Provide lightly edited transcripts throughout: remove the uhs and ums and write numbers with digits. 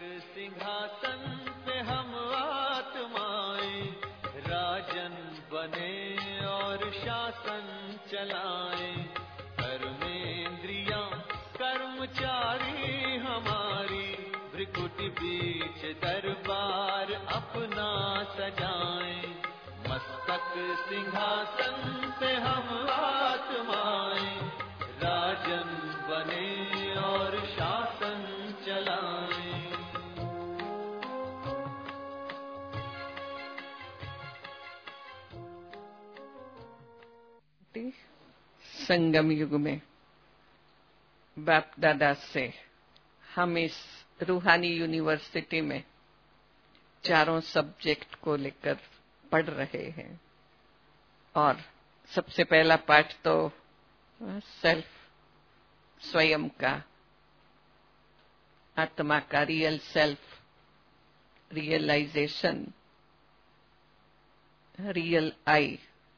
सिंहासन पे हम आत्माएं राजन बने और शासन चलाएं। कर्मेंद्रियां कर्मचारी हमारी भ्रिकुटी बीच दरबार अपना सजाएं। मस्तक सिंहासन पे हम आत्माएं राजन बने और शासन चलाएं। संगम युग में बाप दादा से हम इस रूहानी यूनिवर्सिटी में चारों सब्जेक्ट को लेकर पढ़ रहे हैं। और सबसे पहला पाठ तो सेल्फ, स्वयं का, आत्मा का, real self, realisation, real I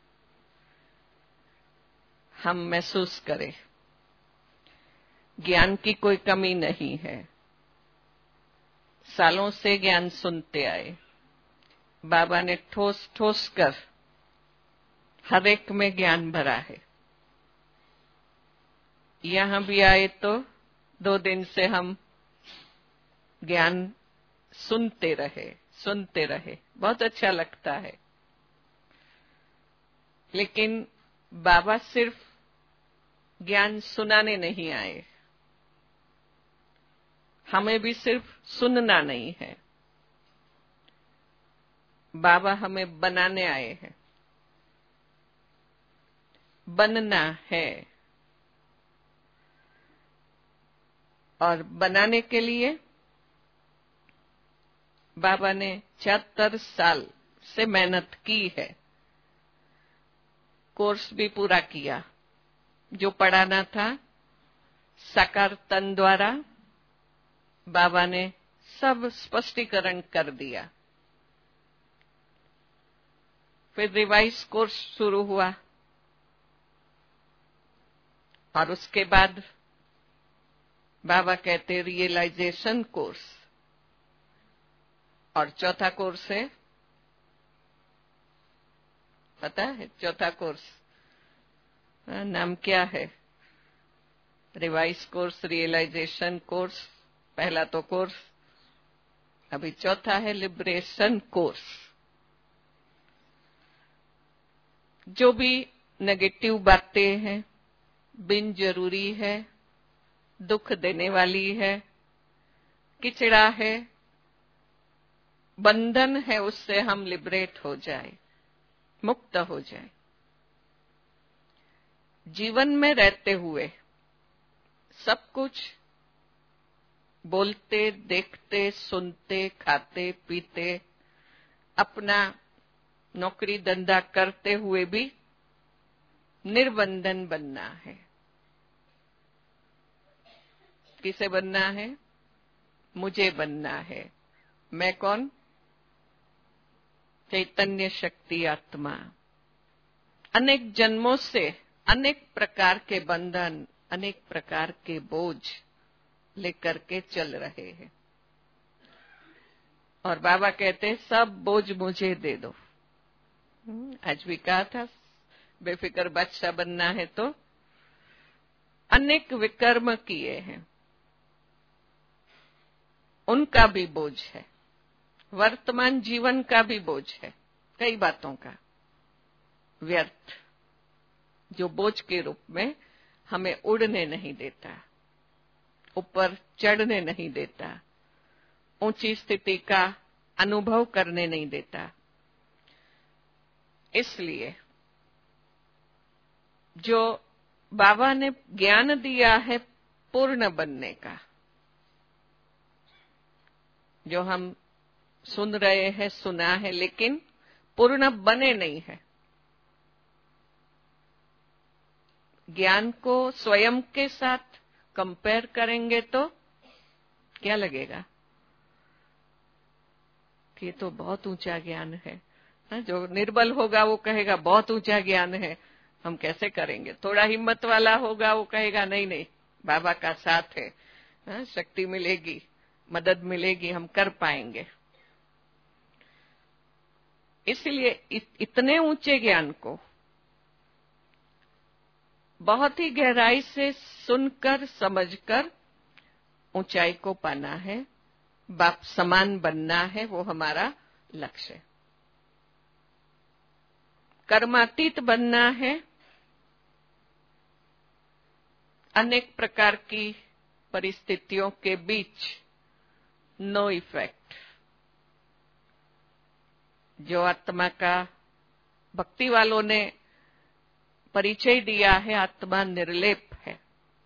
हम महसूस करें। ज्ञान की कोई कमी नहीं है। सालों से ज्ञान सुनते आए। बाबा ने ठोस ठोस कर हर एक में ज्ञान भरा है। यहां भी आए तो 2 दिन से हम ज्ञान सुनते रहे, बहुत अच्छा लगता है। लेकिन बाबा सिर्फ ज्ञान सुनाने नहीं आए, हमें भी सिर्फ सुनना नहीं है। बाबा हमें बनाने आए हैं, बनना है। और बनाने के लिए बाबा ने 76 साल से मेहनत की है। कोर्स भी पूरा किया। जो पढ़ाना था साकार तन द्वारा बाबा ने सब स्पष्टीकरण कर दिया। फिर रिवाइज कोर्स शुरू हुआ और उसके बाद बाबा कहते रियलाइजेशन कोर्स। और चौथा कोर्स है, पता है चौथा कोर्स नाम क्या है? रिवाइज कोर्स, रियलाइजेशन कोर्स, पहला तो कोर्स, अभी चौथा है लिबरेशन कोर्स। जो भी नेगेटिव बातें हैं, बिन जरूरी है, दुख देने वाली है, किचड़ा है, बंधन है, उससे हम लिबरेट हो जाए, मुक्त हो जाए। जीवन में रहते हुए सब कुछ बोलते, देखते, सुनते, खाते, पीते, अपना नौकरी धंधा करते हुए भी निर्बंधन बनना है। किसे बनना है? मुझे बनना है। मैं कौन? चैतन्य शक्ति आत्मा। अनेक जन्मों से अनेक प्रकार के बंधन, अनेक प्रकार के बोझ लेकर के चल रहे हैं। और बाबा कहते हैं सब बोझ मुझे दे दो। आज भी कहा था बेफिक्र बादशाह बनना है तो अनेक विकर्म किए हैं, उनका भी बोझ है। वर्तमान जीवन का भी बोझ है, कई बातों का व्यर्थ, जो बोझ के रूप में हमें उड़ने नहीं देता, ऊपर चढ़ने नहीं देता, ऊंची स्थिति का अनुभव करने नहीं देता। इसलिए जो बाबा ने ज्ञान दिया है पूर्ण बनने का, जो हम सुन रहे हैं, सुना है, लेकिन पूर्ण बने नहीं है। ज्ञान को स्वयं के साथ कंपेयर करेंगे तो क्या लगेगा कि ये तो बहुत ऊंचा ज्ञान है। जो निर्बल होगा वो कहेगा बहुत ऊंचा ज्ञान है, हम कैसे करेंगे। थोड़ा हिम्मत वाला होगा वो कहेगा नहीं नहीं, बाबा का साथ है, शक्ति मिलेगी, मदद मिलेगी, हम कर पाएंगे। इसलिए इतने ऊंचे ज्ञान को बहुत ही गहराई से सुनकर समझकर ऊंचाई को पाना है, बाप समान बनना है, वो हमारा लक्ष्य है। कर्मातीत बनना है, अनेक प्रकार की परिस्थितियों के बीच नो इफेक्ट। जो आत्मा का भक्ति वालों ने परिचय दिया है, आत्मा निर्लेप है।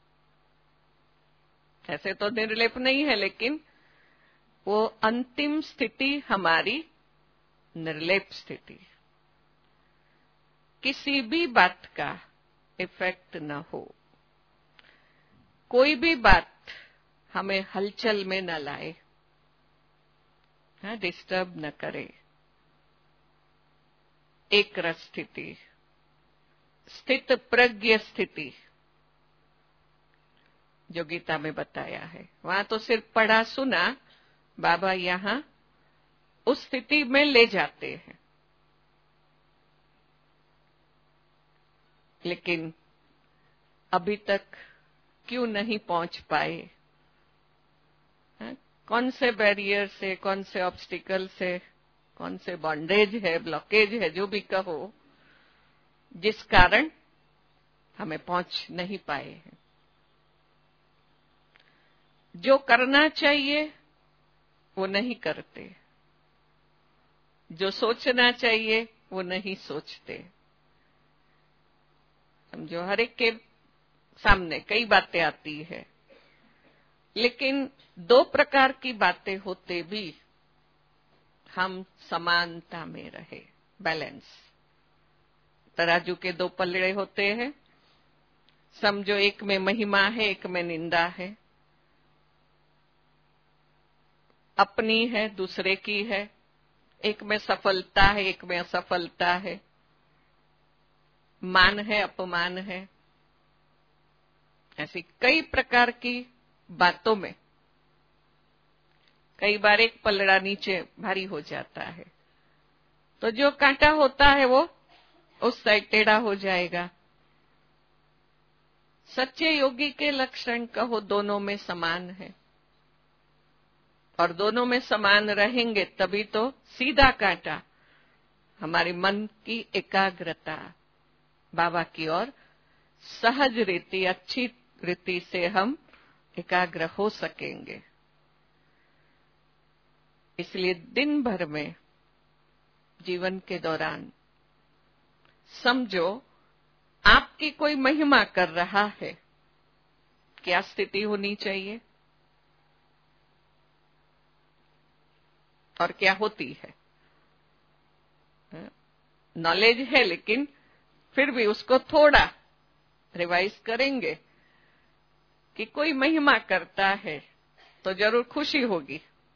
ऐसे तो निर्लेप नहीं है, लेकिन वो अंतिम स्थिति हमारी निर्लेप स्थिति, किसी भी बात का इफेक्ट न हो, कोई भी बात हमें हलचल में न लाए, डिस्टर्ब न करे। एक रस स्थिति, स्थित प्रज्ञ स्थिति, जो गीता में बताया है। वहां तो सिर्फ पढ़ा सुना, बाबा यहां उस स्थिति में ले जाते हैं। लेकिन अभी तक क्यों नहीं पहुंच पाए? कौन से बैरियर से, कौन से ऑब्स्टिकल से, कौन से बॉन्डेज है, ब्लॉकेज है, जो भी कहो, जिस कारण हमें पहुंच नहीं पाए हैं। जो करना चाहिए वो नहीं करते, जो सोचना चाहिए वो नहीं सोचते। समझो, हर एक के सामने कई बातें आती है, लेकिन दो प्रकार की बातें होते भी हम समानता में रहे, बैलेंस। तराजू के दो पलड़े होते हैं, समझो एक में महिमा है, एक में निंदा है, अपनी है, दूसरे की है, एक में सफलता है, एक में असफलता है, मान है, अपमान है। ऐसी कई प्रकार की बातों में कई बार एक पलड़ा नीचे भारी हो जाता है, तो जो कांटा होता है वो उस साइड टेढ़ा हो जाएगा। सच्चे योगी के लक्षण कहो दोनों में समान है, और दोनों में समान रहेंगे तभी तो सीधा कांटा, हमारे मन की एकाग्रता बाबा की ओर सहज रीति, अच्छी रीति से हम एकाग्र हो सकेंगे। इसलिए दिन भर में, जीवन के दौरान समझो आपकी कोई महिमा कर रहा है, क्या स्थिति होनी चाहिए और क्या होती है? नॉलेज है, लेकिन फिर भी उसको थोड़ा रिवाइज करेंगे कि कोई महिमा करता है तो जरूर खुशी होगी।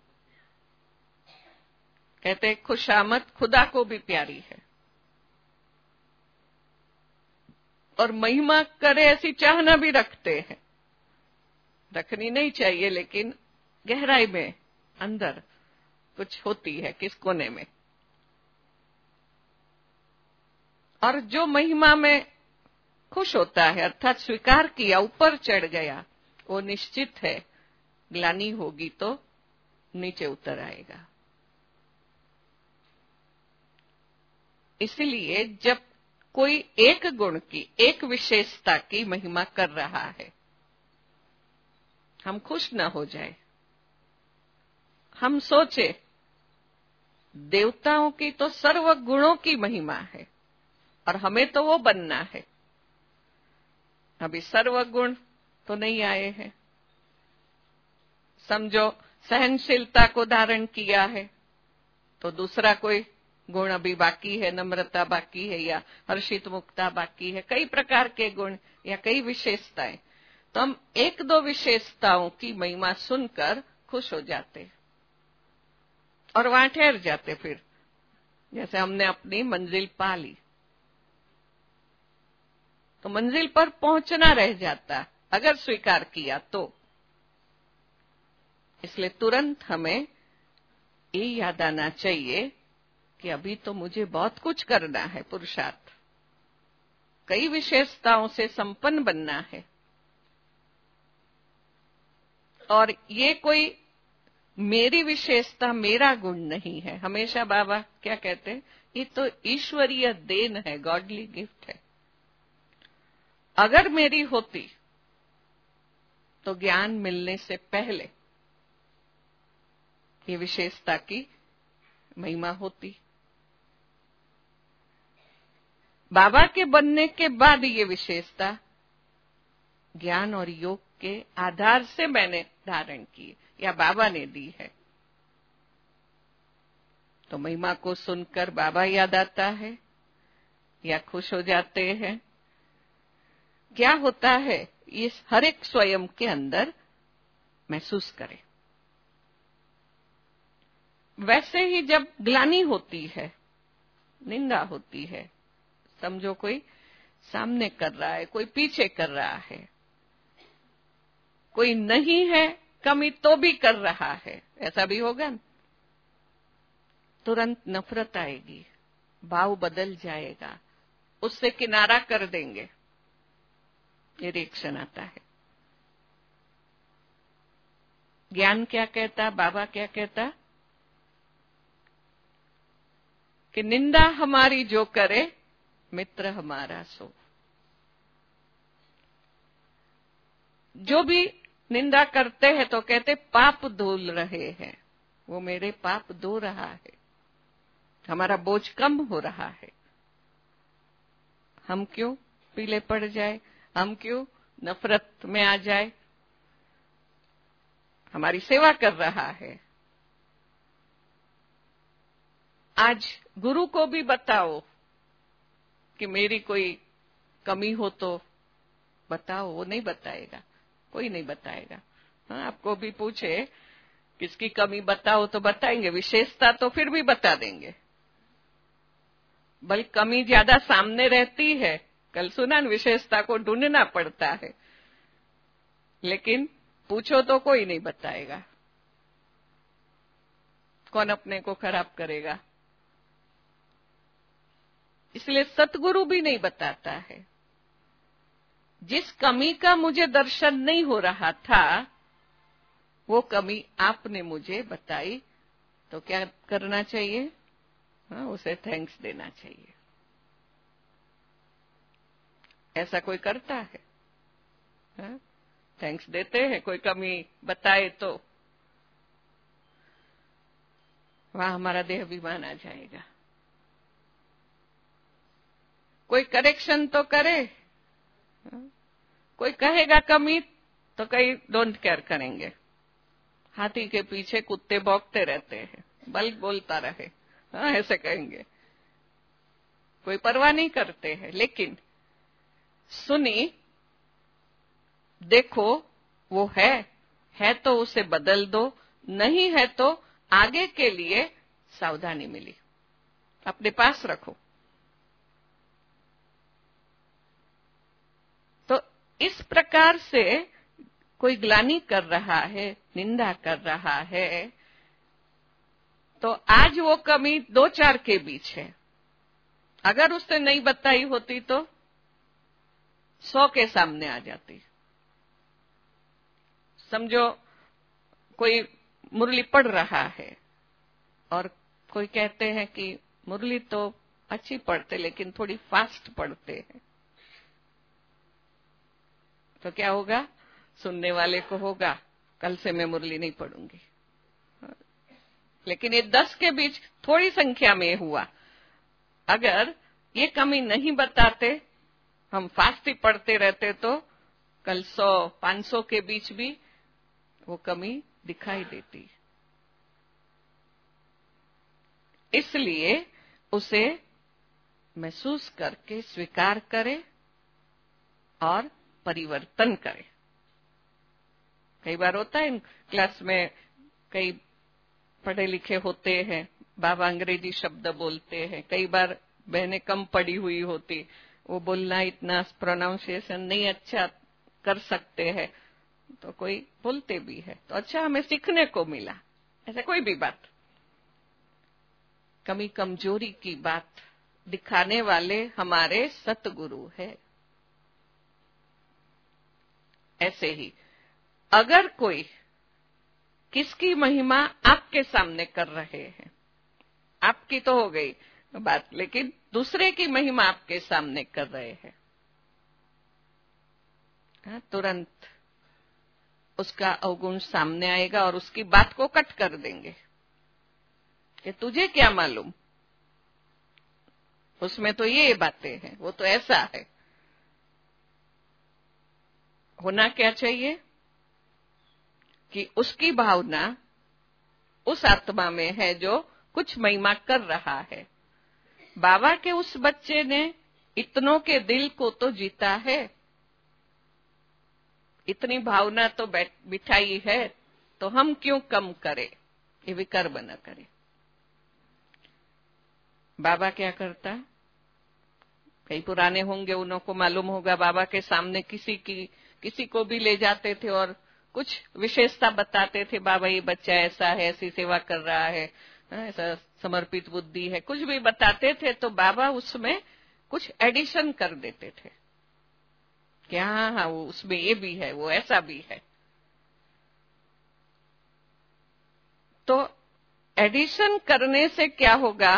कहते हैं खुशामद खुदा को भी प्यारी है, और महिमा करे ऐसी चाहना भी रखते हैं। रखनी नहीं चाहिए, लेकिन गहराई में अंदर कुछ होती है, किस कोने में। और जो महिमा में खुश होता है, अर्थात स्वीकार किया, ऊपर चढ़ गया, वो निश्चित है ग्लानि होगी तो नीचे उतर आएगा। इसलिए जब कोई एक गुण की, एक विशेषता की महिमा कर रहा है, हम खुश न हो जाए। हम सोचे देवताओं की तो सर्व गुणों की महिमा है और हमें तो वो बनना है। अभी सर्व गुण तो नहीं आए हैं। समझो सहनशीलता को धारण किया है तो दूसरा कोई गुण अभी बाकी है, नम्रता बाकी है, या हर्षित मुक्ता बाकी है, कई प्रकार के गुण या कई विशेषताएं। तो हम एक दो विशेषताओं की महिमा सुनकर खुश हो जाते और वहां ठहर जाते। फिर जैसे हमने अपनी मंजिल पा ली, तो मंजिल पर पहुंचना रह जाता अगर स्वीकार किया तो। इसलिए तुरंत हमें ये याद आना चाहिए कि अभी तो मुझे बहुत कुछ करना है, पुरुषार्थ, कई विशेषताओं से संपन्न बनना है। और ये कोई मेरी विशेषता, मेरा गुण नहीं है। हमेशा बाबा क्या कहते हैं, ये तो ईश्वरीय देन है, गॉडली गिफ्ट है। अगर मेरी होती तो ज्ञान मिलने से पहले ये विशेषता की महिमा होती। बाबा के बनने के बाद ये विशेषता ज्ञान और योग के आधार से मैंने धारण की या बाबा ने दी है। तो महिमा को सुनकर बाबा याद आता है या खुश हो जाते हैं। क्या होता है, इस हर एक स्वयं के अंदर महसूस करें। वैसे ही जब ग्लानि होती है, निंदा होती है, समझो कोई सामने कर रहा है, कोई पीछे कर रहा है, कोई नहीं है कमी तो भी कर रहा है, ऐसा भी होगा न? तुरंत नफरत आएगी, भाव बदल जाएगा, उससे किनारा कर देंगे। ये रिएक्शन आता है। ज्ञान क्या कहता, बाबा क्या कहता कि निंदा हमारी जो करे मित्र हमारा सो। जो भी निंदा करते हैं तो कहते पाप धुल रहे हैं, वो मेरे पाप धो रहा है, हमारा बोझ कम हो रहा है। हम क्यों पीले पड़ जाए, हम क्यों नफरत में आ जाए, हमारी सेवा कर रहा है। आज गुरु को भी बताओ कि मेरी कोई कमी हो तो बताओ, वो नहीं बताएगा, कोई नहीं बताएगा। हाँ, आपको भी पूछे किसकी कमी बताओ तो बताएंगे, विशेषता तो फिर भी बता देंगे। बल्कि कमी ज्यादा सामने रहती है। कल सुना न, विशेषता को ढूंढना पड़ता है, लेकिन पूछो तो कोई नहीं बताएगा। कौन अपने को खराब करेगा? इसलिए सतगुरु भी नहीं बताता है। जिस कमी का मुझे दर्शन नहीं हो रहा था, वो कमी आपने मुझे बताई, तो क्या करना चाहिए? हाँ, उसे थैंक्स देना चाहिए। ऐसा कोई करता है? हाँ, थैंक्स देते हैं कोई कमी बताए तो? वहां हमारा देह अभिमान आ जाएगा। कोई करेक्शन तो करे, कोई कहेगा कमी तो कई डोंट केयर करेंगे। हाथी के पीछे कुत्ते भौंकते रहते हैं, बल्कि बोलता रहे, हाँ ऐसे कहेंगे, कोई परवाह नहीं करते हैं। लेकिन सुनी, देखो वो है तो उसे बदल दो, नहीं है तो आगे के लिए सावधानी मिली, अपने पास रखो। तो इस प्रकार से कोई ग्लानि कर रहा है, निंदा कर रहा है, तो आज वो कमी 2-4 के बीच है। अगर उसने नहीं बताई होती तो 100 के सामने आ जाती। समझो कोई मुरली पढ़ रहा है और कोई कहते हैं कि मुरली तो अच्छी पढ़ते लेकिन थोड़ी फास्ट पढ़ते हैं, तो क्या होगा? सुनने वाले को होगा कल से मैं मुरली नहीं पढ़ूंगी। लेकिन ये 10 के बीच थोड़ी संख्या में हुआ। अगर ये कमी नहीं बताते, हम फास्ट ही पढ़ते रहते, तो कल 100-500 के बीच भी वो कमी दिखाई देती। इसलिए उसे महसूस करके स्वीकार करें और परिवर्तन करें। कई बार होता है क्लास में, कई पढ़े लिखे होते हैं, बाबा अंग्रेजी शब्द बोलते हैं, कई बार बहनें कम पढ़ी हुई होती, वो बोलना इतना प्रोनाउंसिएशन नहीं अच्छा कर सकते हैं, तो कोई बोलते भी है, तो अच्छा हमें सीखने को मिला। ऐसा कोई भी बात, कमी कमजोरी की बात दिखाने वाले हमारे सतगुरु है। ऐसे ही अगर कोई किसकी महिमा आपके सामने कर रहे हैं, आपकी तो हो गई बात, लेकिन दूसरे की महिमा आपके सामने कर रहे हैं, तुरंत उसका अवगुण सामने आएगा और उसकी बात को कट कर देंगे कि तुझे क्या मालूम, उसमें तो ये बातें हैं, वो तो ऐसा है। होना क्या चाहिए कि उसकी भावना उस आत्मा में है जो कुछ महिमा कर रहा है। बाबा के उस बच्चे ने इतनों के दिल को तो जीता है, इतनी भावना तो बिठाई है, तो हम क्यों कम करें, ये विकर्म न करें। बाबा क्या करता, कई पुराने होंगे, उनको मालूम होगा, बाबा के सामने किसी को भी ले जाते थे और कुछ विशेषता बताते थे, बाबा ये बच्चा ऐसा है, ऐसी सेवा कर रहा है, ऐसा समर्पित बुद्धि है, कुछ भी बताते थे, तो बाबा उसमें कुछ एडिशन कर देते थे कि हाँ वो उसमें ये भी है, वो ऐसा भी है। तो एडिशन करने से क्या होगा,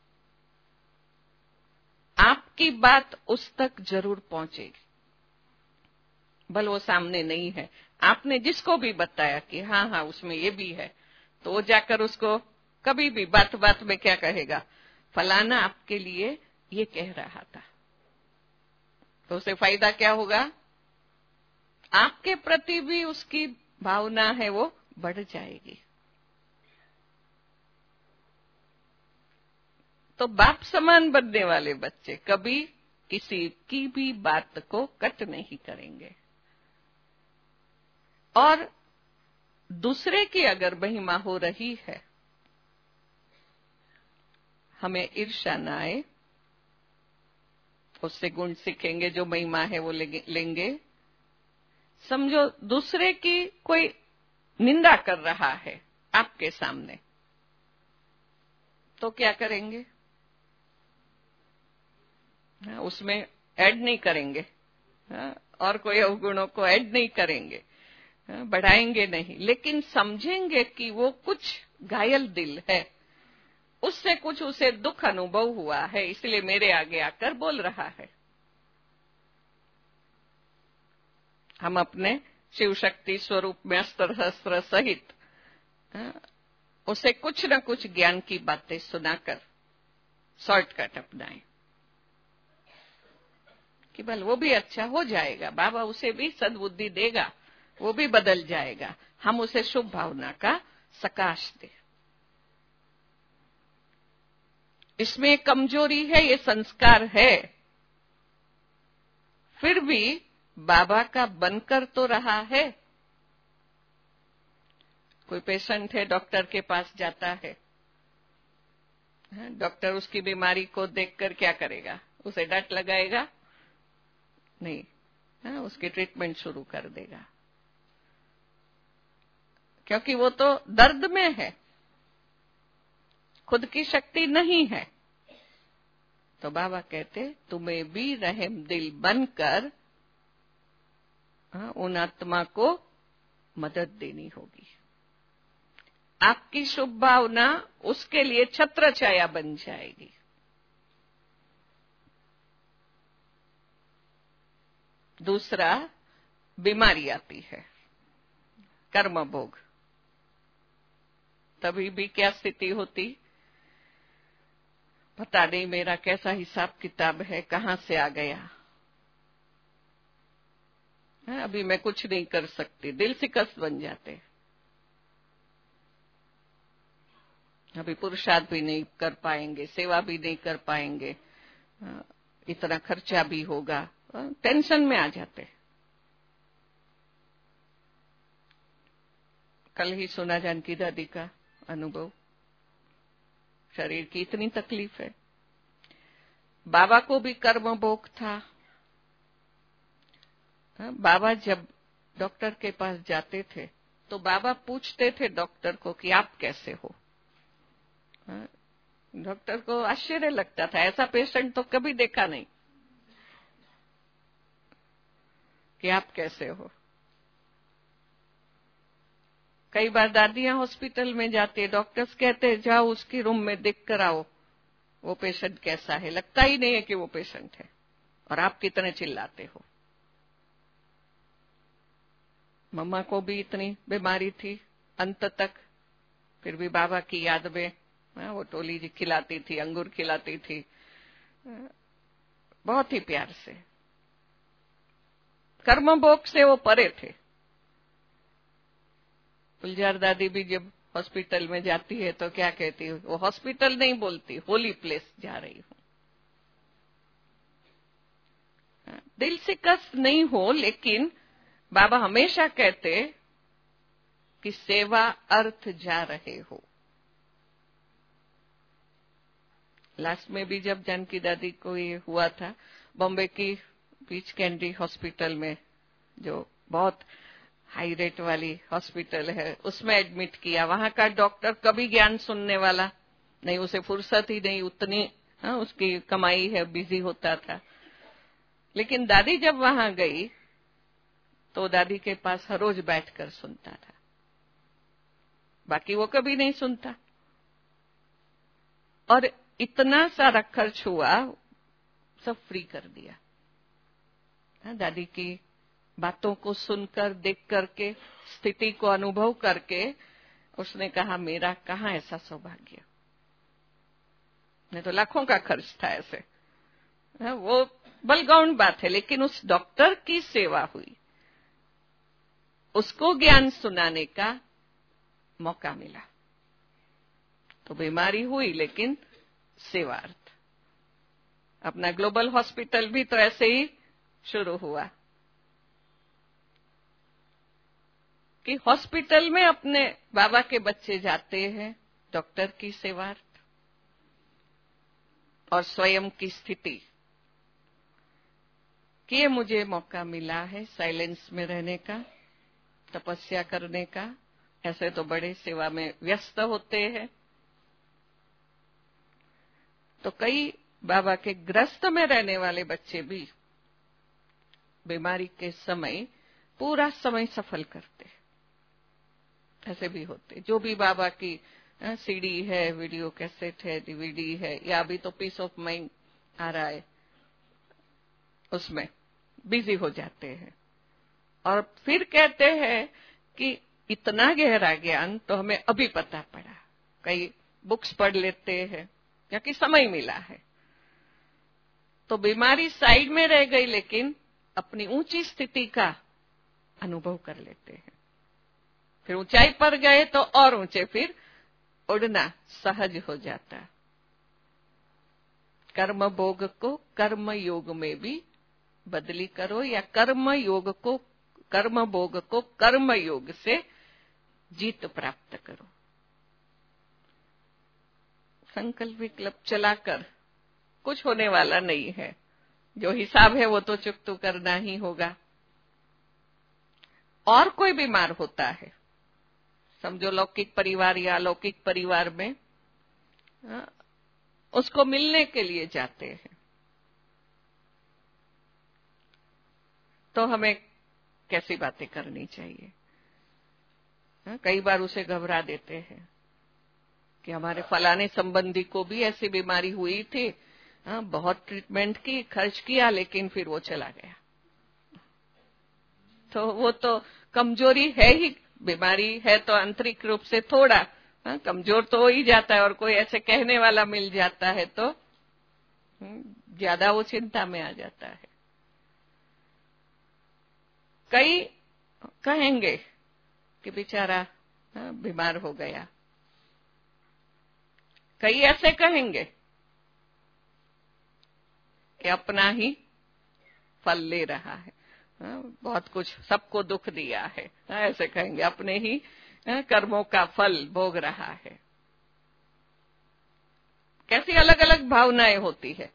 आपकी बात उस तक जरूर पहुंचेगी, भले वो सामने नहीं है। आपने जिसको भी बताया कि हाँ उसमें ये भी है, तो वो जाकर उसको कभी भी बात बात में क्या कहेगा, फलाना आपके लिए ये कह रहा था, तो उसे फायदा क्या होगा, आपके प्रति भी उसकी भावना है वो बढ़ जाएगी। तो बाप समान बनने वाले बच्चे कभी किसी की भी बात को कट नहीं करेंगे, और दूसरे की अगर महिमा हो रही है, हमें ईर्ष्या न आए, उससे गुण सीखेंगे, जो महिमा है वो लेंगे। समझो दूसरे की कोई निंदा कर रहा है आपके सामने, तो क्या करेंगे, उसमें ऐड नहीं करेंगे, और कोई अवगुणों को ऐड नहीं करेंगे, बढ़ाएंगे नहीं, लेकिन समझेंगे कि वो कुछ घायल दिल है, उससे कुछ उसे दुख अनुभव हुआ है, इसलिए मेरे आगे आकर बोल रहा है। हम अपने शिव शक्ति स्वरूप में अस्त्र शस्त्र सहित उसे कुछ न कुछ ज्ञान की बातें सुनाकर शॉर्टकट अपनाएं कि बल वो भी अच्छा हो जाएगा, बाबा उसे भी सद्बुद्धि देगा, वो भी बदल जाएगा, हम उसे शुभ भावना का सकाश दें। इसमें कमजोरी है, ये संस्कार है, फिर भी बाबा का बनकर तो रहा है। कोई पेशेंट है, डॉक्टर के पास जाता है, डॉक्टर उसकी बीमारी को देखकर क्या करेगा, उसे डांट लगाएगा नहीं, उसकी ट्रीटमेंट शुरू कर देगा, क्योंकि वो तो दर्द में है, खुद की शक्ति नहीं है। तो बाबा कहते तुम्हें भी रहम दिल बनकर उन आत्मा को मदद देनी होगी। आपकी शुभ भावना उसके लिए छत्र छाया बन जाएगी। दूसरा, बीमारी आती है, कर्म भोग, तभी भी क्या स्थिति होती, पता नहीं मेरा कैसा हिसाब किताब है, कहां से आ गया, अभी मैं कुछ नहीं कर सकती, दिल शिकस्त बन जाते, अभी पुरुषार्थ भी नहीं कर पाएंगे, सेवा भी नहीं कर पाएंगे, इतना खर्चा भी होगा, टेंशन में आ जाते। कल ही सुना जानकी दादी का अनुभव, शरीर की इतनी तकलीफ है, बाबा को भी कर्म भोग था। बाबा जब डॉक्टर के पास जाते थे तो बाबा पूछते थे डॉक्टर को कि आप कैसे हो। डॉक्टर को आश्चर्य लगता था, ऐसा पेशेंट तो कभी देखा नहीं कि आप कैसे हो। कई बार दादियां हॉस्पिटल में जाती है, डॉक्टर्स कहते हैं जाओ उसकी रूम में देख कर आओ वो पेशेंट कैसा है, लगता ही नहीं है कि वो पेशेंट है, और आप कितने चिल्लाते हो। मम्मा को भी इतनी बीमारी थी अंत तक, फिर भी बाबा की याद में वो टोली जी खिलाती थी, अंगूर खिलाती थी, बहुत ही प्यार से। कर्म भोग से वो परे थे। गुलजार दादी भी जब हॉस्पिटल में जाती है तो क्या कहती है, वो हॉस्पिटल नहीं बोलती, होली प्लेस जा रही हूं। दिल से कष्ट नहीं हो, लेकिन बाबा हमेशा कहते कि सेवा अर्थ जा रहे हो। लास्ट में भी जब जानकी दादी को ये हुआ था, बॉम्बे की बीच कैंडी हॉस्पिटल में, जो बहुत हाई रेट वाली हॉस्पिटल है, उसमें एडमिट किया। वहां का डॉक्टर कभी ज्ञान सुनने वाला नहीं, उसे फुर्सत ही नहीं उतनी, उसकी कमाई है, बिजी होता था। लेकिन दादी जब वहां गई तो दादी के पास हर रोज बैठकर सुनता था, बाकी वो कभी नहीं सुनता। और इतना सारा खर्च हुआ, सब फ्री कर दिया। दादी की बातों को सुनकर, देख करके, स्थिति को अनुभव करके उसने कहा मेरा कहाँ ऐसा सौभाग्य, नहीं तो लाखों का खर्च था ऐसे। वो बलगौन बात है, लेकिन उस डॉक्टर की सेवा हुई, उसको ज्ञान सुनाने का मौका मिला। तो बीमारी हुई लेकिन सेवार्थ। अपना ग्लोबल हॉस्पिटल भी तो ऐसे ही शुरू हुआ कि हॉस्पिटल में अपने बाबा के बच्चे जाते हैं डॉक्टर की सेवार्थ, और स्वयं की स्थिति कि ये मुझे मौका मिला है साइलेंस में रहने का, तपस्या करने का। ऐसे तो बड़े सेवा में व्यस्त होते हैं। तो कई बाबा के ग्रस्त में रहने वाले बच्चे भी बीमारी के समय पूरा समय सफल करते, ऐसे भी होते। जो भी बाबा की सीडी है, वीडियो कैसेट है, डीवीडी है, या अभी तो पीस ऑफ माइंड आ रहा है, उसमें बिजी हो जाते हैं। और फिर कहते हैं कि इतना गहरा ज्ञान तो हमें अभी पता पड़ा, कई बुक्स पढ़ लेते हैं या कि समय मिला है। तो बीमारी साइड में रह गई, लेकिन अपनी ऊंची स्थिति का अनुभव कर लेते हैं। फिर ऊंचाई पर गए तो और ऊंचे, फिर उड़ना सहज हो जाता। कर्म भोग को कर्म योग में भी बदली करो, या कर्म भोग को कर्म योग से जीत प्राप्त करो। संकल्प विकल्प चलाकर कुछ होने वाला नहीं है। जो हिसाब है वो तो चुकता करना ही होगा। और कोई बीमार होता है, समझो लौकिक परिवार या अलौकिक परिवार में, उसको मिलने के लिए जाते हैं, तो हमें कैसी बातें करनी चाहिए। कई बार उसे घबरा देते हैं कि हमारे फलाने संबंधी को भी ऐसी बीमारी हुई थी, बहुत ट्रीटमेंट की, खर्च किया, लेकिन फिर वो चला गया। तो वो तो कमजोरी है ही, बीमारी है तो आंतरिक रूप से थोड़ा कमजोर तो हो ही जाता है, और कोई ऐसे कहने वाला मिल जाता है तो ज्यादा वो चिंता में आ जाता है। कई कहेंगे कि बेचारा बीमार हो गया, कई ऐसे कहेंगे कि अपना ही फल ले रहा है, बहुत कुछ सबको दुख दिया है, ऐसे कहेंगे, अपने ही कर्मों का फल भोग रहा है। कैसी अलग अलग भावनाएं होती है।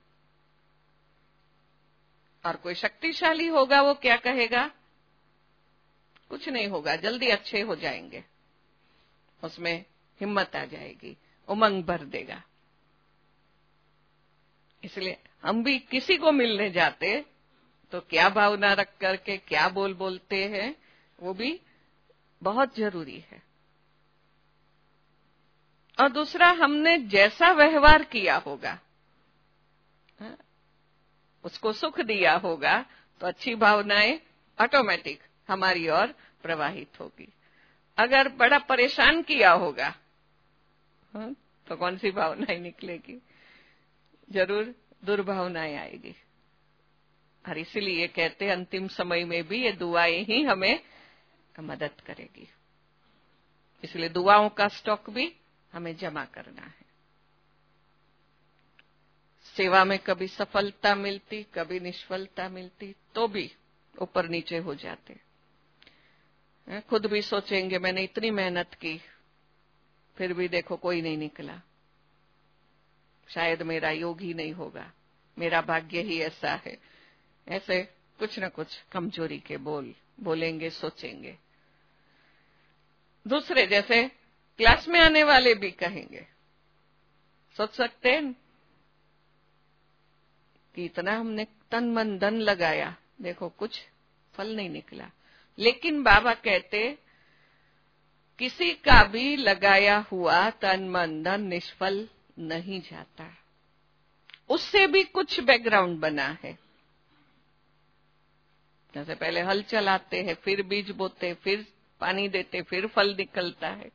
और कोई शक्तिशाली होगा, वो क्या कहेगा कुछ नहीं होगा, जल्दी अच्छे हो जाएंगे, उसमें हिम्मत आ जाएगी, उमंग भर देगा। इसलिए हम भी किसी को मिलने जाते तो क्या भावना रख करके क्या बोलते हैं, वो भी बहुत जरूरी है। और दूसरा, हमने जैसा व्यवहार किया होगा, उसको सुख दिया होगा, तो अच्छी भावनाएं ऑटोमेटिक हमारी ओर प्रवाहित होगी। अगर बड़ा परेशान किया होगा तो कौन सी भावनाएं निकलेगी? जरूर दुर्भावनाएं आएगी। और इसीलिए कहते हैं अंतिम समय में भी ये दुआएं ही हमें मदद करेगी। इसलिए दुआओं का स्टॉक भी हमें जमा करना है। सेवा में कभी सफलता मिलती, कभी निष्फलता मिलती, तो भी ऊपर नीचे हो जाते। खुद भी सोचेंगे मैंने इतनी मेहनत की, फिर भी देखो कोई नहीं निकला, शायद मेरा योग ही नहीं होगा, मेरा भाग्य ही ऐसा है। ऐसे कुछ न कुछ कमजोरी के बोलेंगे, सोचेंगे। दूसरे जैसे क्लास में आने वाले भी कहेंगे, सोच सकते हैं कि इतना हमने तन मन धन लगाया, देखो कुछ फल नहीं निकला। लेकिन बाबा कहते किसी का भी लगाया हुआ तन मन धन निष्फल नहीं जाता, उससे भी कुछ बैकग्राउंड बना है। जैसे पहले हल चलाते हैं, फिर बीज बोते, फिर पानी देते, फिर फल निकलता है।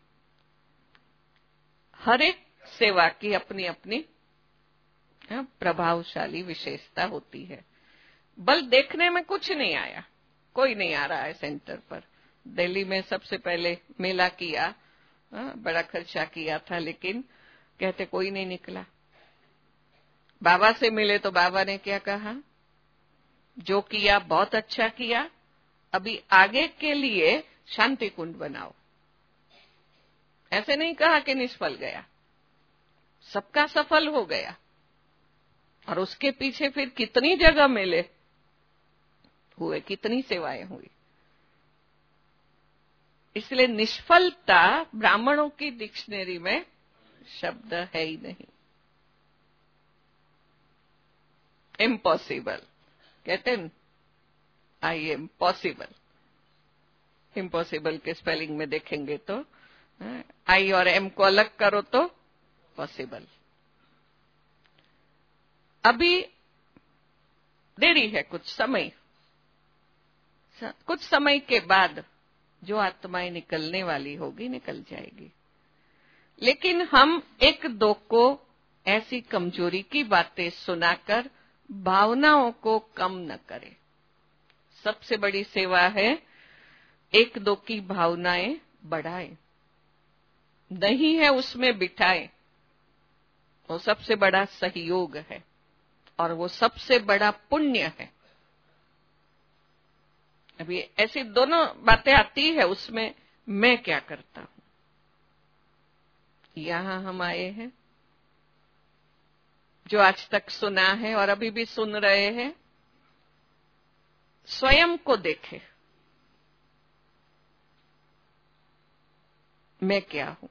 हर एक सेवा की अपनी अपनी प्रभावशाली विशेषता होती है। बल देखने में कुछ नहीं आया, कोई नहीं आ रहा है सेंटर पर। दिल्ली में सबसे पहले मेला किया, बड़ा खर्चा किया था, लेकिन कहते कोई नहीं निकला। बाबा से मिले तो बाबा ने क्या कहा, जो किया बहुत अच्छा किया, अभी आगे के लिए शांति कुंड बनाओ। ऐसे नहीं कहा कि निष्फल गया, सबका सफल हो गया। और उसके पीछे फिर कितनी जगह मेले हुए, कितनी सेवाएं हुई। इसलिए निष्फलता ब्राह्मणों की डिक्शनरी में शब्द है ही नहीं। इम्पॉसिबल कहते हैं, आई एम पॉसिबल। इम्पॉसिबल के स्पेलिंग में देखेंगे तो आई और एम को अलग करो तो पॉसिबल। अभी देरी है, कुछ समय के बाद जो आत्माएं निकलने वाली होगी निकल जाएगी। लेकिन हम एक दो को ऐसी कमजोरी की बातें सुनाकर भावनाओं को कम न करें। सबसे बड़ी सेवा है एक दो की भावनाएं बढ़ाएं, नहीं है उसमें बिठाएं। वो सबसे बड़ा सहयोग है और वो सबसे बड़ा पुण्य है। अभी ऐसी दोनों बातें आती है, उसमें मैं क्या करता हूं। यहां हम आए हैं, जो आज तक सुना है और अभी भी सुन रहे हैं, स्वयं को देखे, मैं क्या हूं।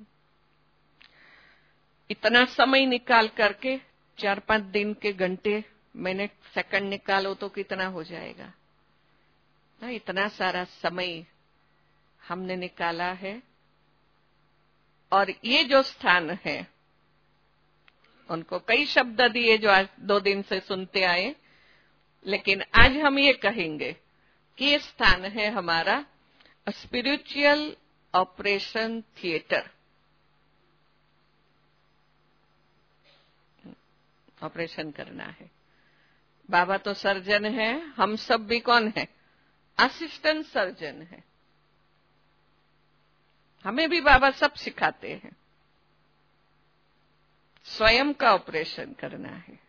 इतना समय निकाल करके 4-5 दिन के घंटे मिनट सेकंड निकालो तो कितना हो जाएगा ना। इतना सारा समय हमने निकाला है। और ये जो स्थान है, उनको कई शब्द दिए जो आज 2 दिन से सुनते आए, लेकिन आज हम ये कहेंगे कि ये स्थान है हमारा स्पिरिचुअल ऑपरेशन थिएटर। ऑपरेशन करना है। बाबा तो सर्जन है, हम सब भी कौन है, असिस्टेंट सर्जन है। हमें भी बाबा सब सिखाते हैं। स्वयं का ऑपरेशन करना है।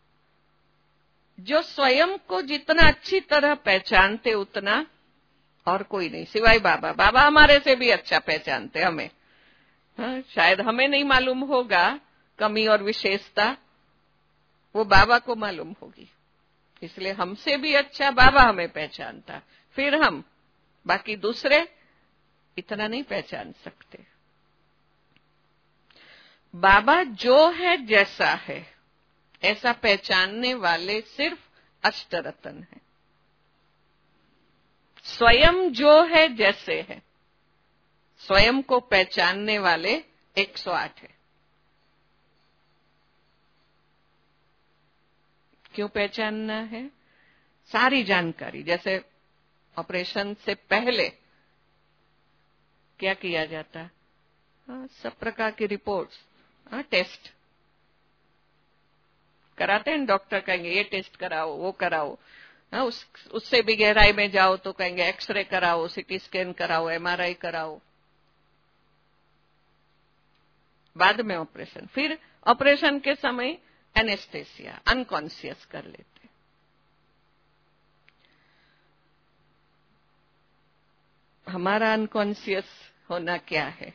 जो स्वयं को जितना अच्छी तरह पहचानते उतना और कोई नहीं सिवाय बाबा। बाबा हमारे से भी अच्छा पहचानते हमें। शायद हमें नहीं मालूम होगा कमी और विशेषता, वो बाबा को मालूम होगी। इसलिए हमसे भी अच्छा बाबा हमें पहचानता, फिर हम बाकी दूसरे इतना नहीं पहचान सकते। बाबा जो है जैसा है ऐसा पहचानने वाले सिर्फ अष्टरत्न हैं। स्वयं जो है जैसे है, स्वयं को पहचानने वाले 108 है। क्यों पहचानना है? सारी जानकारी, जैसे ऑपरेशन से पहले क्या किया जाता है? सब प्रकार की रिपोर्ट्स, टेस्ट कराते हैं। डॉक्टर कहेंगे ये टेस्ट कराओ, वो कराओ। उससे भी गहराई में जाओ तो कहेंगे एक्सरे कराओ, सीटी स्कैन कराओ, एमआरआई कराओ। बाद में ऑपरेशन, फिर ऑपरेशन के समय एनेस्थेसिया, अनकॉन्शियस कर लेते। हमारा अनकॉन्शियस होना क्या है?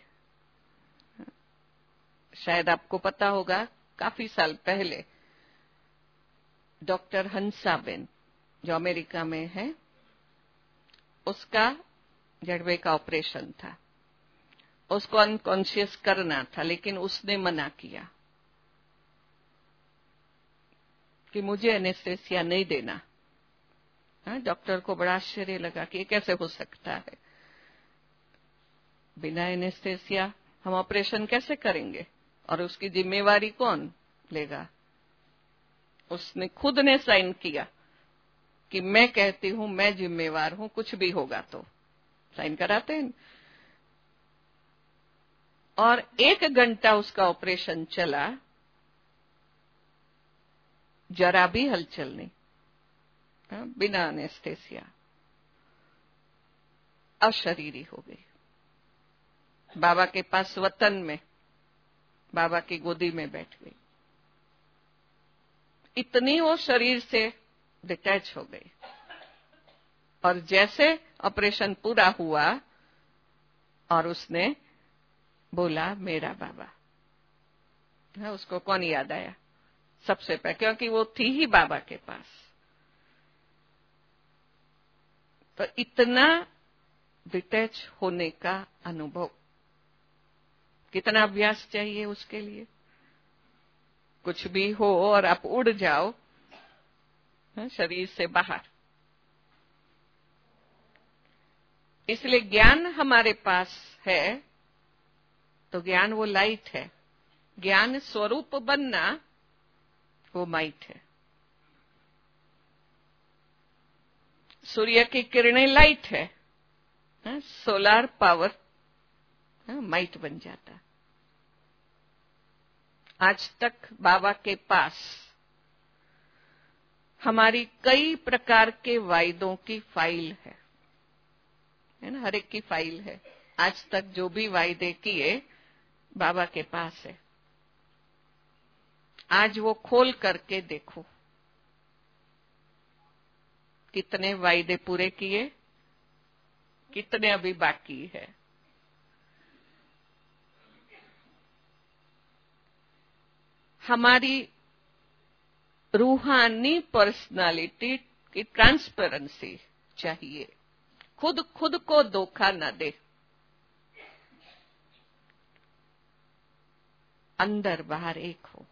शायद आपको पता होगा, काफी साल पहले डॉक्टर हंसाबेन जो अमेरिका में है, उसका जड़वे का ऑपरेशन था। उसको अनकॉन्शियस करना था, लेकिन उसने मना किया कि मुझे एनेस्थेसिया नहीं देना। डॉक्टर को बड़ा आश्चर्य लगा कि ये कैसे हो सकता है, बिना एनेस्थेसिया हम ऑपरेशन कैसे करेंगे और उसकी जिम्मेवारी कौन लेगा? उसने खुद ने साइन किया कि मैं कहती हूं, मैं जिम्मेवार हूं, कुछ भी होगा तो। साइन कराते हैं। और 1 घंटा उसका ऑपरेशन चला, जरा भी हलचल नहीं, बिना एनेस्थेसिया, अशरीरी हो गई। बाबा के पास वतन में बाबा की गोदी में बैठ गई। इतनी वो शरीर से डिटैच हो गई। और जैसे ऑपरेशन पूरा हुआ और उसने बोला मेरा बाबा, उसको कौन याद आया सबसे पहले? क्योंकि वो थी ही बाबा के पास। तो इतना डिटैच होने का अनुभव, कितना अभ्यास चाहिए उसके लिए? कुछ भी हो और आप उड़ जाओ शरीर से बाहर। इसलिए ज्ञान हमारे पास है तो ज्ञान वो लाइट है, ज्ञान स्वरूप बनना वो माइट है। सूर्य की किरणें लाइट है, सोलार पावर माइट बन जाता। आज तक बाबा के पास हमारी कई प्रकार के वायदों की फाइल है ना, हर एक की फाइल है। आज तक जो भी वायदे किए बाबा के पास है। आज वो खोल करके देखो कितने वायदे पूरे किए, कितने अभी बाकी है। हमारी रूहानी पर्सनालिटी की ट्रांसपेरेंसी चाहिए, खुद को धोखा न दे, अंदर बाहर एक हो।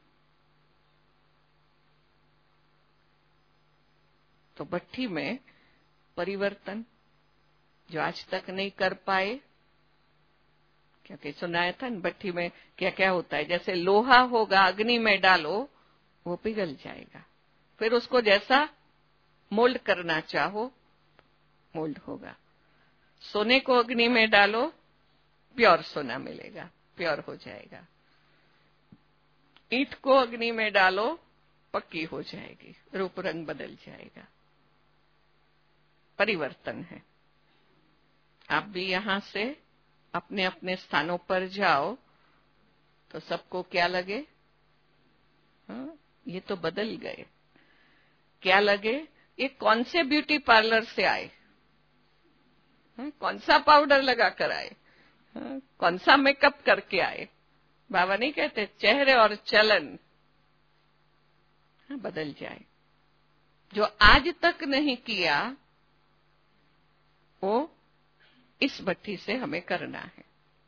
तो भट्ठी में परिवर्तन जो आज तक नहीं कर पाए, क्योंकि सुनाया था न भट्ठी में क्या क्या होता है। जैसे लोहा होगा, अग्नि में डालो वो पिघल जाएगा, फिर उसको जैसा मोल्ड करना चाहो मोल्ड होगा। सोने को अग्नि में डालो, प्योर सोना मिलेगा, प्योर हो जाएगा। ईंट को अग्नि में डालो, पक्की हो जाएगी, रूप रंग बदल जाएगा। परिवर्तन है। आप भी यहां से अपने अपने स्थानों पर जाओ तो सबको क्या लगे? ये तो बदल गए। क्या लगे? ये कौन से ब्यूटी पार्लर से आए, कौन सा पाउडर लगा कर आए, कौन सा मेकअप करके आए। बाबा नहीं कहते चेहरे और चलन बदल जाए। जो आज तक नहीं किया वो इस भट्ठी से हमें करना है,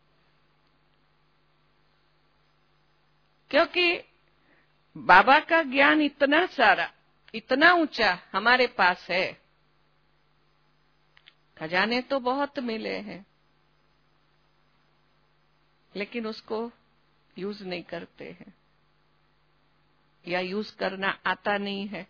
क्योंकि बाबा का ज्ञान इतना सारा, इतना ऊंचा हमारे पास है। खजाने तो बहुत मिले हैं, लेकिन उसको यूज नहीं करते हैं, या यूज करना आता नहीं है।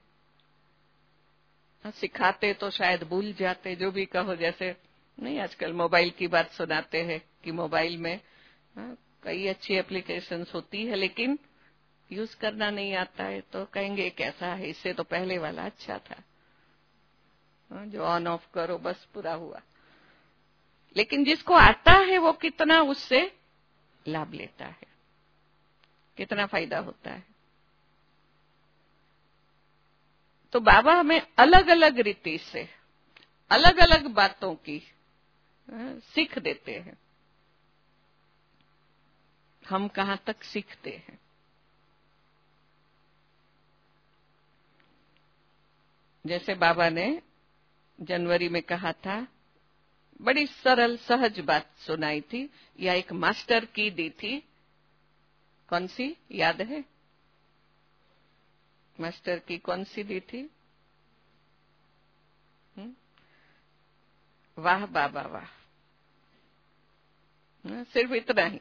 सिखाते तो शायद भूल जाते, जो भी कहो। जैसे नहीं, आजकल मोबाइल की बात सुनाते हैं कि मोबाइल में कई अच्छी एप्लीकेशंस होती है, लेकिन यूज करना नहीं आता है, तो कहेंगे कैसा है, इससे तो पहले वाला अच्छा था, जो ऑन ऑफ करो बस पूरा हुआ। लेकिन जिसको आता है वो कितना उससे लाभ लेता है, कितना फायदा होता है। तो बाबा हमें अलग अलग रीति से अलग अलग बातों की सीख देते हैं। हम कहां तक सीखते हैं? जैसे बाबा ने जनवरी में कहा था, बड़ी सरल सहज बात सुनाई थी, या एक मास्टर की दी थी। कौन सी याद है? मास्टर की कौन सी दी थी? वाह बाबा वाह। सिर्फ इतना ही,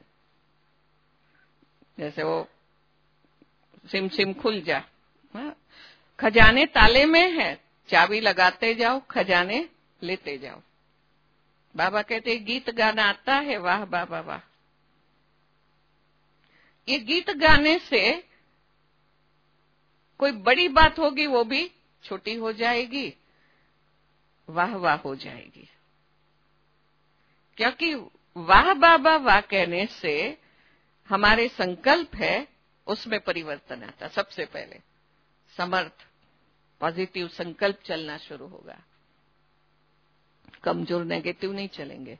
जैसे वो सिम सिम खुल जा, खजाने ताले में है, चाबी लगाते जाओ, खजाने लेते जाओ। बाबा कहते गीत गाना आता है, वाह बाबा वाह। ये गीत गाने से कोई बड़ी बात होगी वो भी छोटी हो जाएगी, वाह वाह हो जाएगी। क्योंकि वाह बाबा वाह कहने से हमारे संकल्प है, उसमें परिवर्तन आता। सबसे पहले समर्थ पॉजिटिव संकल्प चलना शुरू होगा, कमजोर नेगेटिव नहीं चलेंगे।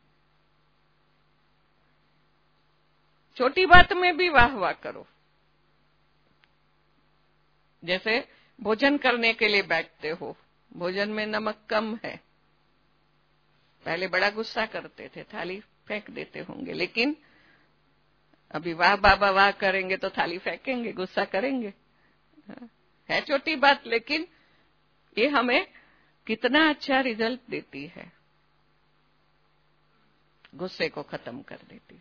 छोटी बात में भी वाह वाह करो। जैसे भोजन करने के लिए बैठते हो, भोजन में नमक कम है, पहले बड़ा गुस्सा करते थे, थाली फेंक देते होंगे, लेकिन अभी वाह बाबा वाह करेंगे तो थाली फेंकेंगे, गुस्सा करेंगे। है छोटी बात, लेकिन ये हमें कितना अच्छा रिजल्ट देती है, गुस्से को खत्म कर देती है।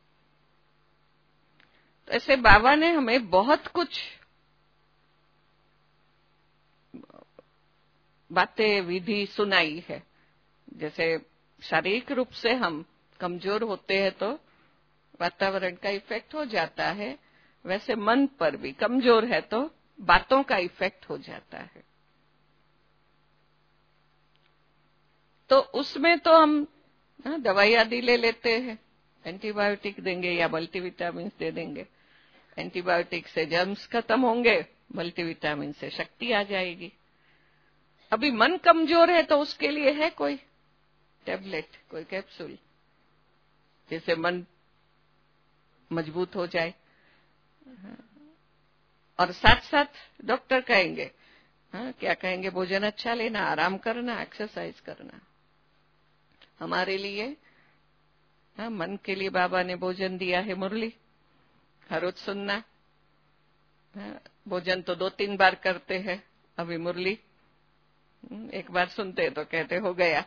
तो ऐसे बाबा ने हमें बहुत कुछ बातें विधि सुनाई है। जैसे शारीरिक रूप से हम कमजोर होते हैं तो वातावरण का इफेक्ट हो जाता है, वैसे मन पर भी कमजोर है तो बातों का इफेक्ट हो जाता है। तो उसमें तो हम दवाई आदि ले लेते हैं, एंटीबायोटिक देंगे या मल्टीविटामिन दे देंगे। एंटीबायोटिक से जर्म्स खत्म होंगे, मल्टीविटामिन से शक्ति आ जाएगी। अभी मन कमजोर है तो उसके लिए है कोई टेबलेट, कोई कैप्सूल, जिससे मन मजबूत हो जाए। और साथ साथ डॉक्टर कहेंगे, क्या कहेंगे? भोजन अच्छा लेना, आराम करना, एक्सरसाइज करना। हमारे लिए मन के लिए बाबा ने भोजन दिया है मुरली, हर रोज सुनना। भोजन तो 2-3 बार करते हैं, अभी मुरली एक बार सुनते तो कहते हो गया।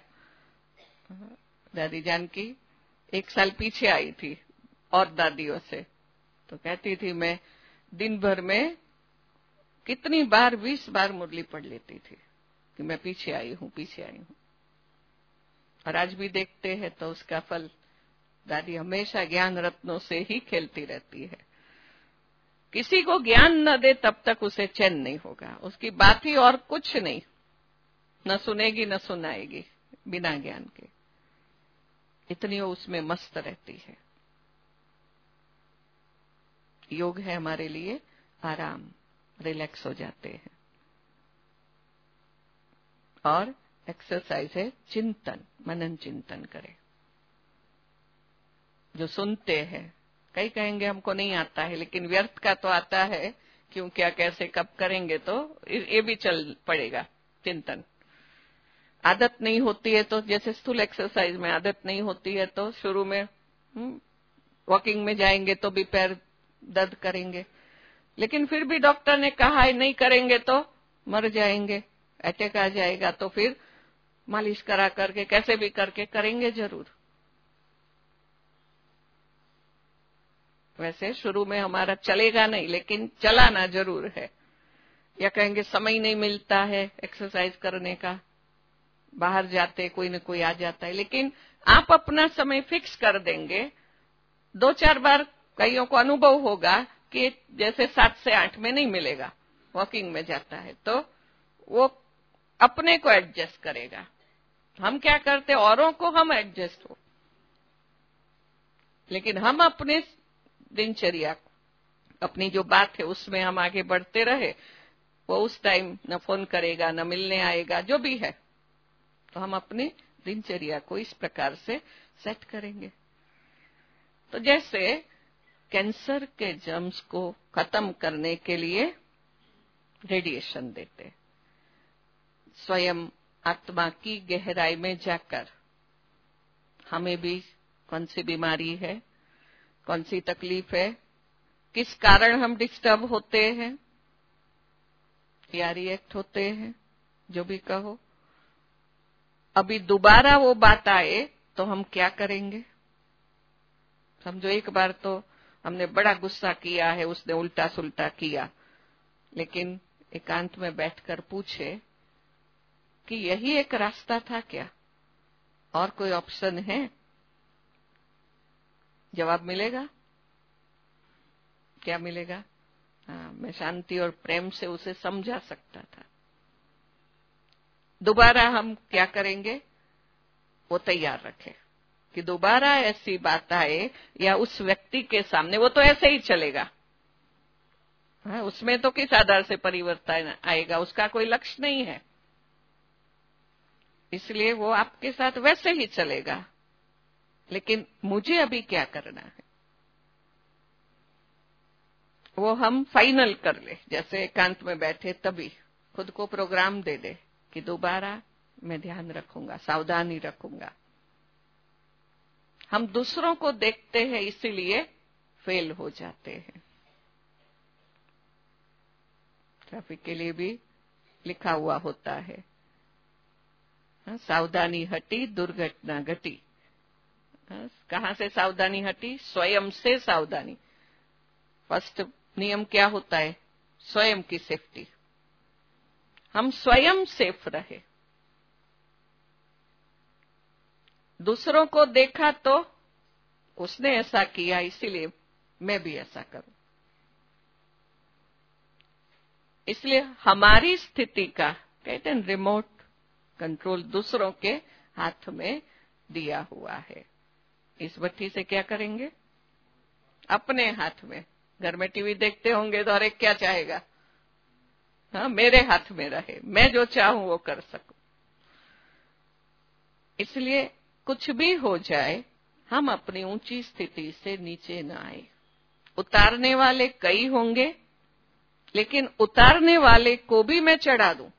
दादी जानकी 1 साल पीछे आई थी और दादियों से, तो कहती थी मैं दिन भर में कितनी बार 20 बार मुरली पढ़ लेती थी कि मैं पीछे आई हूं, पीछे आई हूं। और आज भी देखते हैं तो उसका फल, दादी हमेशा ज्ञान रत्नों से ही खेलती रहती है। किसी को ज्ञान न दे तब तक उसे चैन नहीं होगा, उसकी बात ही और कुछ नहीं, न सुनेगी न सुनाएगी बिना ज्ञान के। इतनी वो उसमें मस्त रहती है। योग है हमारे लिए आराम, रिलैक्स हो जाते हैं। और एक्सरसाइज है चिंतन, मनन चिंतन करें। जो सुनते हैं, कई कहेंगे हमको नहीं आता है, लेकिन व्यर्थ का तो आता है, क्यों क्या कैसे कब करेंगे, तो ये भी चल पड़ेगा चिंतन। आदत नहीं होती है तो, जैसे स्थूल एक्सरसाइज में आदत नहीं होती है तो शुरू में वॉकिंग में जाएंगे तो भी पैर दर्द करेंगे, लेकिन फिर भी डॉक्टर ने कहा है नहीं करेंगे तो मर जाएंगे, अटैक आ जाएगा, तो फिर मालिश करा करके कैसे भी करके करेंगे जरूर। वैसे शुरू में हमारा चलेगा नहीं, लेकिन चलाना जरूर है। या कहेंगे समय नहीं मिलता है एक्सरसाइज करने का, बाहर जाते कोई न कोई आ जाता है, लेकिन आप अपना समय फिक्स कर देंगे। 2-4 बार कईयों को अनुभव होगा कि जैसे 7 से 8 में नहीं मिलेगा, वॉकिंग में जाता है तो वो अपने को एडजस्ट करेगा। हम क्या करते, औरों को हम एडजस्ट हो, लेकिन हम अपने दिनचर्या, अपनी जो बात है उसमें हम आगे बढ़ते रहे। वो उस टाइम न फोन करेगा, न मिलने आएगा, जो भी है, तो हम अपनी दिनचर्या को इस प्रकार से सेट करेंगे। तो जैसे कैंसर के जर्म्स को खत्म करने के लिए रेडिएशन देते, स्वयं आत्मा की गहराई में जाकर हमें भी कौन सी बीमारी है, कौन सी तकलीफ है, किस कारण हम डिस्टर्ब होते हैं या रिएक्ट होते हैं, जो भी कहो, अभी दोबारा वो बात आए तो हम क्या करेंगे। समझो एक बार तो हमने बड़ा गुस्सा किया है, उसने उल्टा सुल्टा किया, लेकिन एकांत में बैठकर पूछे कि यही एक रास्ता था क्या, और कोई ऑप्शन है? जवाब मिलेगा, क्या मिलेगा? हाँ, मैं शांति और प्रेम से उसे समझा सकता था। दोबारा हम क्या करेंगे, वो तैयार रखे कि दोबारा ऐसी बात आए या उस व्यक्ति के सामने, वो तो ऐसे ही चलेगा, हाँ, उसमें तो किस आधार से परिवर्तन आएगा, उसका कोई लक्ष्य नहीं है, इसलिए वो आपके साथ वैसे ही चलेगा। लेकिन मुझे अभी क्या करना है, वो हम फाइनल कर ले। जैसे एकांत में बैठे तभी खुद को प्रोग्राम दे दे कि दोबारा मैं ध्यान रखूंगा, सावधानी रखूंगा। हम दूसरों को देखते हैं इसीलिए फेल हो जाते हैं। ट्रैफिक के लिए भी लिखा हुआ होता है, सावधानी हटी दुर्घटना घटी। कहां से सावधानी हटी? स्वयं से सावधानी। फर्स्ट नियम क्या होता है? स्वयं की सेफ्टी। हम स्वयं सेफ रहे। दूसरों को देखा तो उसने ऐसा किया इसीलिए मैं भी ऐसा करूं, इसलिए हमारी स्थिति का कहते हैं रिमोट कंट्रोल दूसरों के हाथ में दिया हुआ है। इस भट्टी से क्या करेंगे? अपने हाथ में। घर में टीवी देखते होंगे तो हर एक क्या चाहेगा, हाँ मेरे हाथ में रहे, मैं जो चाहूं वो कर सकूं। इसलिए कुछ भी हो जाए हम अपनी ऊंची स्थिति से नीचे न आए। उतारने वाले कई होंगे, लेकिन उतारने वाले को भी मैं चढ़ा दूं,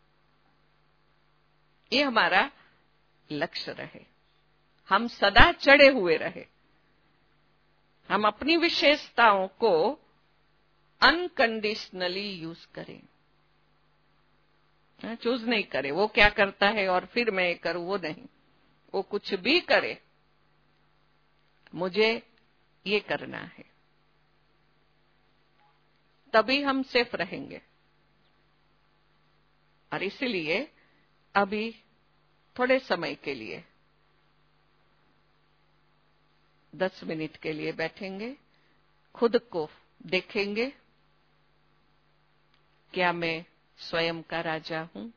ये हमारा लक्ष्य रहे। हम सदा चढ़े हुए रहे, हम अपनी विशेषताओं को अनकंडीशनली यूज करें, चूज नहीं करें वो क्या करता है और फिर मैं करूं, वो नहीं। वो कुछ भी करे, मुझे ये करना है, तभी हम सेफ रहेंगे। और इसलिए अभी थोड़े समय के लिए 10 मिनट के लिए बैठेंगे, खुद को देखेंगे, क्या मैं स्वयं का राजा हूं,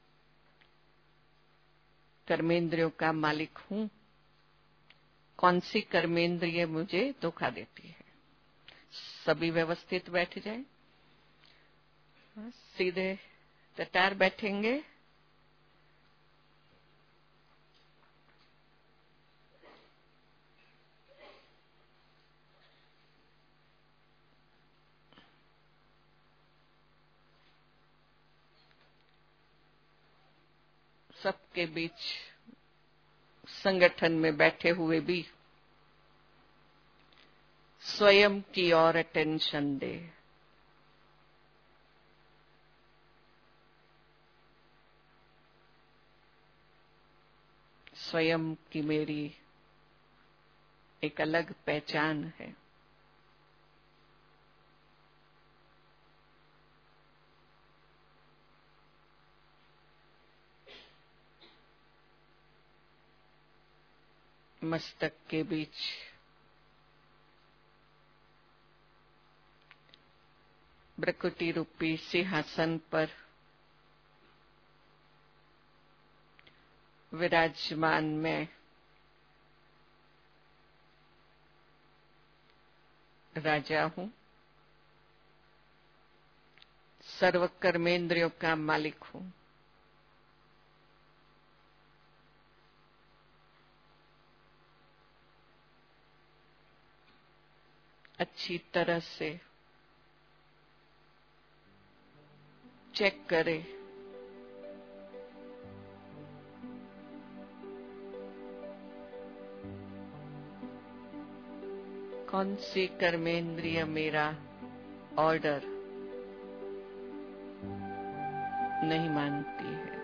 कर्मेंद्रियों का मालिक हूं? कौन सी कर्मेंद्रिय मुझे धोखा देती है? सभी व्यवस्थित बैठ जाए, सीधे तैयार बैठेंगे। सबके बीच संगठन में बैठे हुए भी स्वयं की ओर अटेंशन दे। स्वयं की मेरी एक अलग पहचान है। मस्तक के बीच भ्रकुटी रूपी सिंहासन पर विराजमान मैं राजा हूं, सर्व कर्मेंद्रियों का मालिक हूं। अच्छी तरह से चेक करें कौन सी कर्मेंद्रिय मेरा ऑर्डर नहीं मानती है।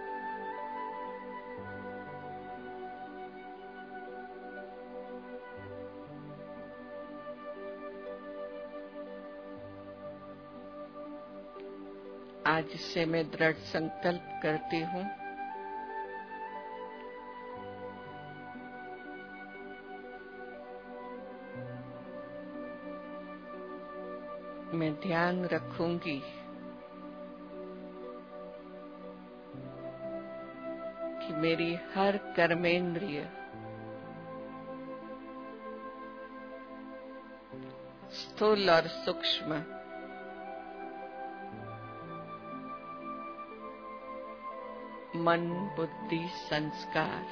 आज से मैं दृढ़ संकल्प करती हूं मैं ध्यान रखूंगी कि मेरी हर कर्मेंद्रिय स्थूल और सूक्ष्म मन, बुद्धि, संस्कार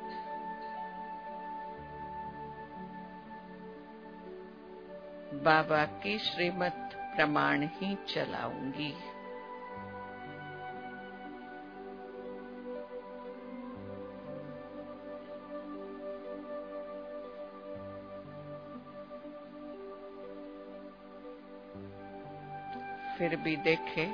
बाबा की श्रीमत प्रमाण ही चलाऊंगी। फिर भी देखे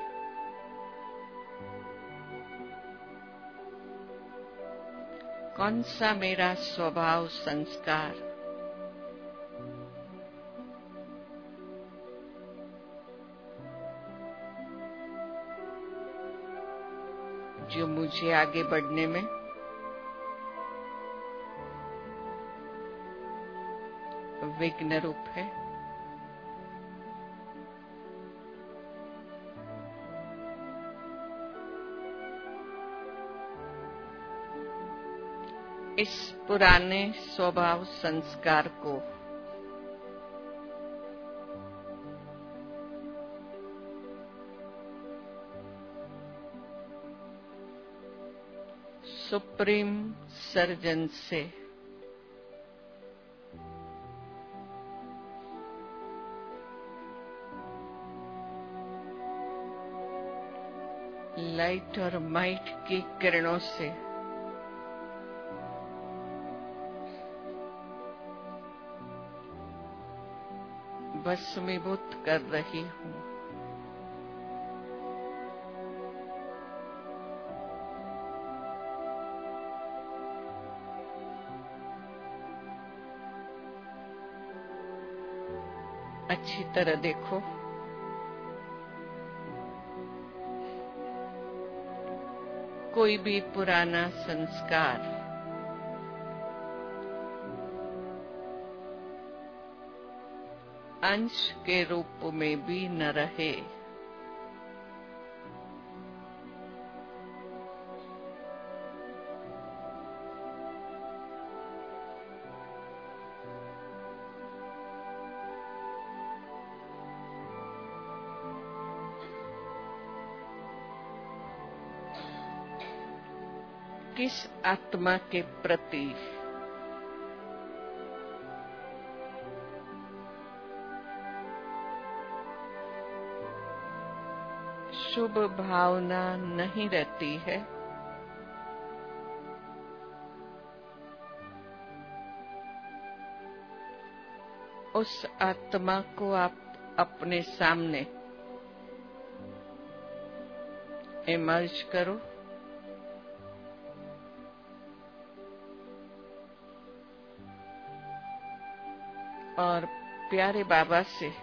कौन सा मेरा स्वभाव संस्कार जो मुझे आगे बढ़ने में विघ्न रूप है। इस पुराने स्वभाव संस्कार को सुप्रीम सर्जन से लाइट और माइट की किरणों से भस्मीभूत कर रही हूं। अच्छी तरह देखो कोई भी पुराना संस्कार अंश के रूप में भी न रहे। किस आत्मा के प्रति शुभ भावना नहीं रहती है, उस आत्मा को आप अपने सामने इमर्ज करो और प्यारे बाबा से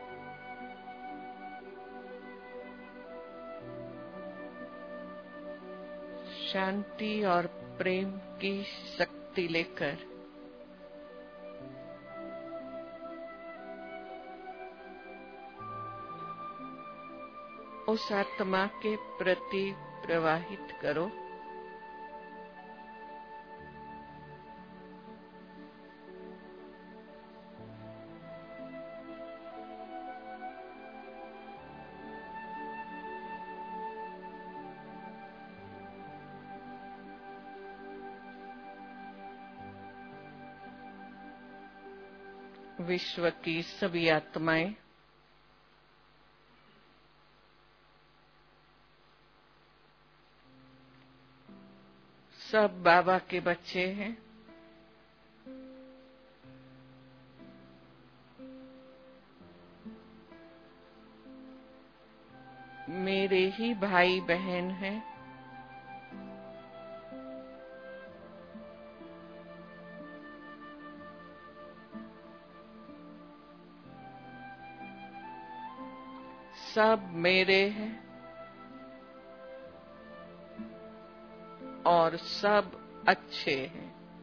शांति और प्रेम की शक्ति लेकर उस आत्मा के प्रति प्रवाहित करो। विश्व की सभी आत्माएं सब बाबा के बच्चे हैं। मेरे ही भाई बहन हैं। सब मेरे हैं और सब अच्छे हैं।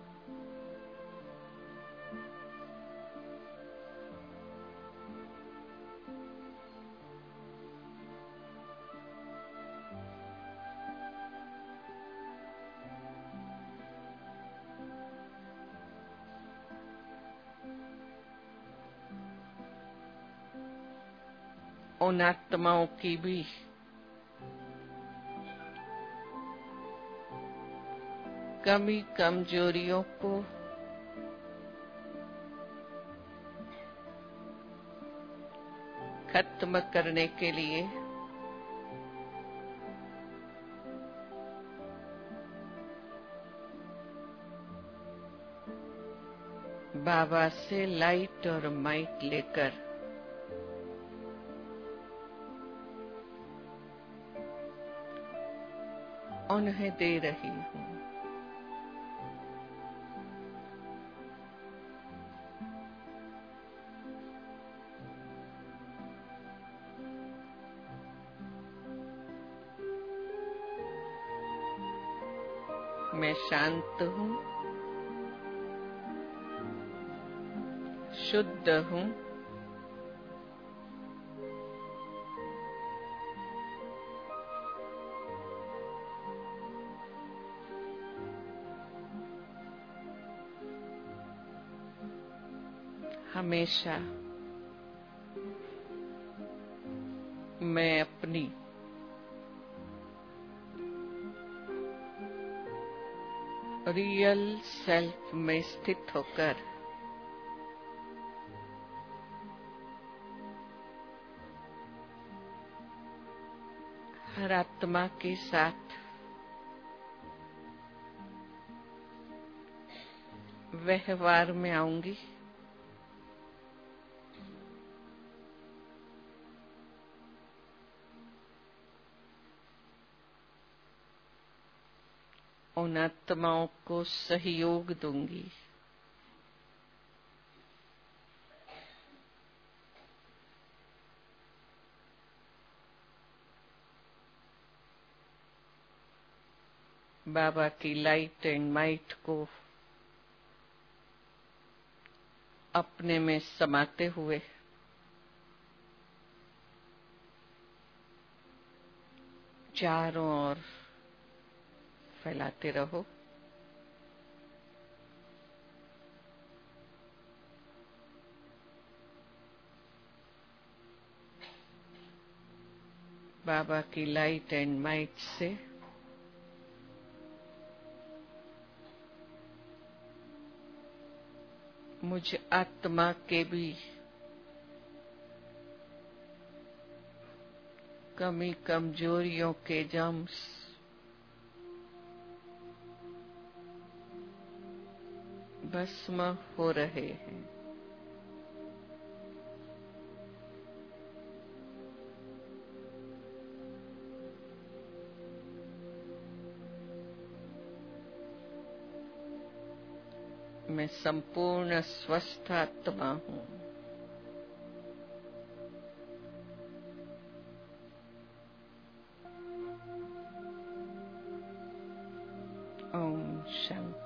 उन आत्माओं की भी कमी कमजोरियों को खत्म करने के लिए बाबा से लाइट और माइट लेकर उन्हें दे रही हूँ। मैं शांत हूँ, शुद्ध हूँ, हमेशा मैं अपनी रियल सेल्फ में स्थित होकर हर आत्मा के साथ व्यवहार में आऊंगी। उन आत्माओं को सहयोग दूंगी। बाबा की लाइट एंड माइट को अपने में समाते हुए चारों ओर फैलाते रहो। बाबा की लाइट एंड माइट से मुझ आत्मा के भी कमी कमजोरियों के जम्स भस्म हो रहे हैं। मैं संपूर्ण स्वस्थ आत्मा हूँ। ओम शांति।